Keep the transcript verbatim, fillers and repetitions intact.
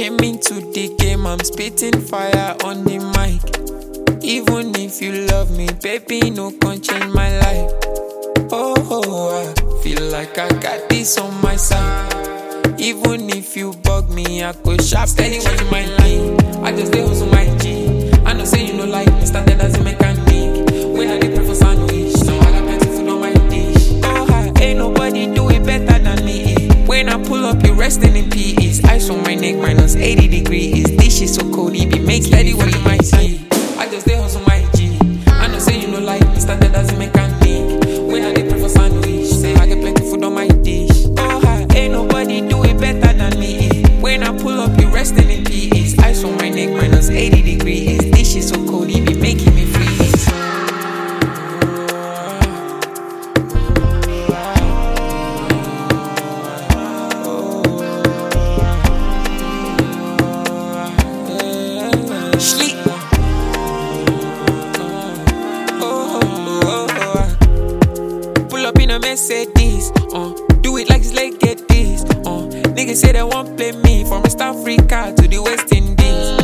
Came into the game, I'm spitting fire on the mic. Even if you love me, baby, no can change my life. Oh, oh, I feel like I got this on my side. Even if you bug me, I could sharp steady watching my line. I just stay hustle my G. I know say you know like me, started as a mechanic. When I did pray for sandwich, so I got plenty food on my dish. Oh, hi, ain't nobody do it better than me. When I pull up, you resting in P Es. Ice on my neck, minus eighty degrees. This shit so cold, it be make steady watching my G. I just stay hustle my G. I know say you know like me, started as a mechanic. When I did pray for sandwich, say I get plenty food on my dish. Oh, hi, ain't nobody do it better than me. When I pull up, you resting in P Es. Ice on my neck, minus eighty degrees. This shit so cold, it be making me freeze. Sleep. Pull up in a Mercedes, uh, do it like this, like get this, uh. Niggas say they won't play me from West Africa to the West Indies.